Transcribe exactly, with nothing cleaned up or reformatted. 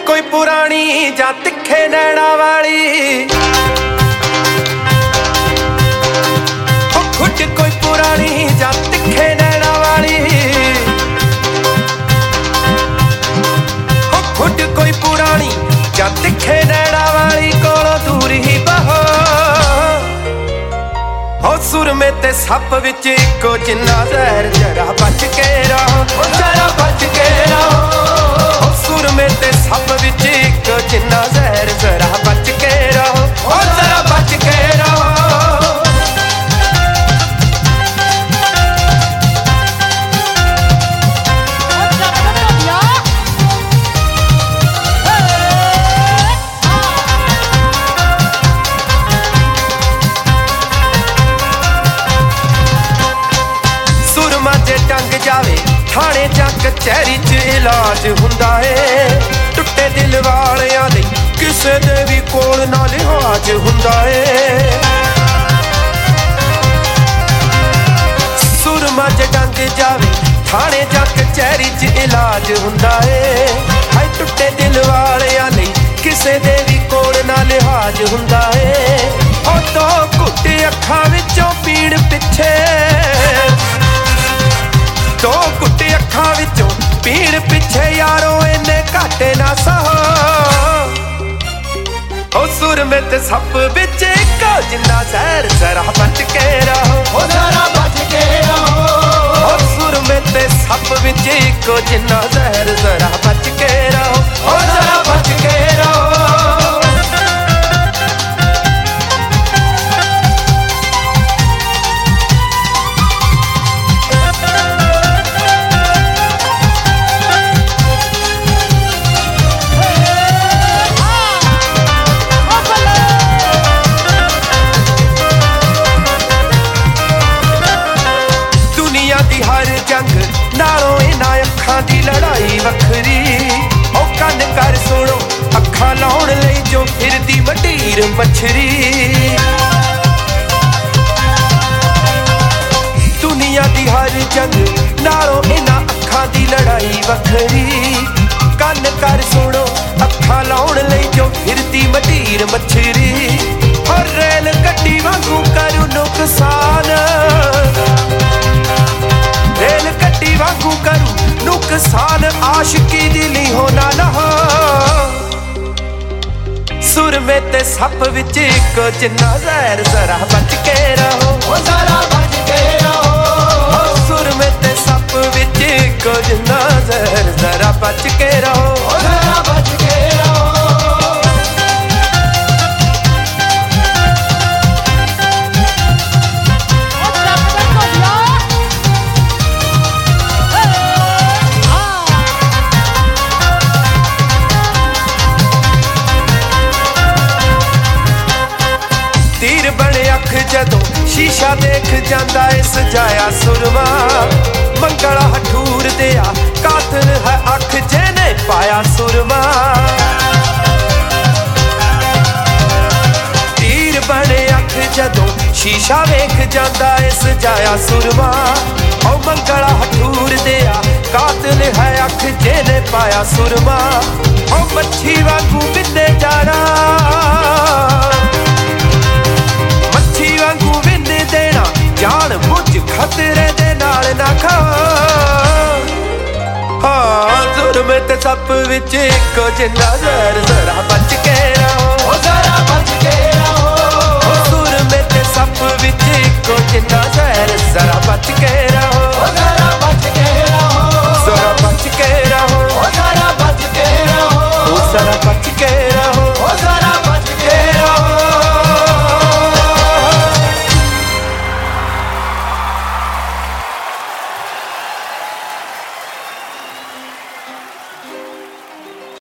कोई पुरानी जा तिखे नैना वाली, हो घुट कोई पुरानी जा तिखे नैना वाली, हो घुट कोई पुरानी जा तिखे नैना वाली, कोलों दूर ही बहो हो सुर में ते सप विच इको जिन्ना जहर, जरा बच के रहो, जरा बच के रहो। सुर में ते सप विच इको जिन्ना जहर, जरा बच के रहो, जरा बच के रहो। सुरमा जे टंग जावे थाने जा कचहरी च इलाज हुंदा है, टुटे दिल वालियां दे किसे दे भी कोल ना लिहाज हुंदा है। सुरमा जे टंग जावे थाने जा कचहरी च इलाज हुंदा है, हाय टुटे दिल वालियां दे किसे दे भी कोल ना लिहाज हुंदा है। ओ तो घुट अखां विचों पीड़ पिछे, दो घुट अखां विचों पीड़ पिछे यारो इन्ने घाटे ना सहो। ओ सुर में ते सप विच इको जिन्ना जहर, जरा बच के रहो, जरा बच के रहो। ओ सुर में ते सप विच इको जिन्ना जहर, जरा बच के रहो, जरा बच के रहो। जंग नालों इन्हां अखां दी लड़ाई वखरी, ओ कन कर सुनो अखां लाउण लई जो फिरदी मटीर मछरी। दुनिया दी हर जंग नालों इन्हां अखां दी लड़ाई वखरी, कन कर सुनो अखां लाउण लई जो फिरदी मटीर मछरी। और रेल गड्डी वांगू करू नुकसान, रेल गड्डी वांगू करू नुकसान, आशिकी दी ली होना लहो। सुर में ते सप विच इको जिन्ना जहर, जरा बच के रहो, जरा बच के रहो। सुर में ते सप विच इको जिन्ना जहर, जरा बच के रहो, जरा बच के रहो। तीर बने अख जदों शीशा देख जांदा ए सजाया सुरमा, मंगला हठूर दिया कातिल है अख जेने पाया सुरमा। तीर बने अख जदों शीशा वेख जांदा ए सजाया सुरमा, ओ मंगला हठूर दिया कातिल है अख जेने पाया सुरमा। ओ मच्छी वांगू बिंदे जाना, वांगू विंद देना जान बुझ खतरे दे नाल ना खा। हाँ सुर में ते सप विच इको जिन्ना जहर, जरा बच के रहो, जरा बच के रहो। सुर में ते सप विच इको जिन्ना जहर, जरा बच के रहो, जरा बच के रहो, जरा बच के रहो, जरा बच के रहो, जरा बच के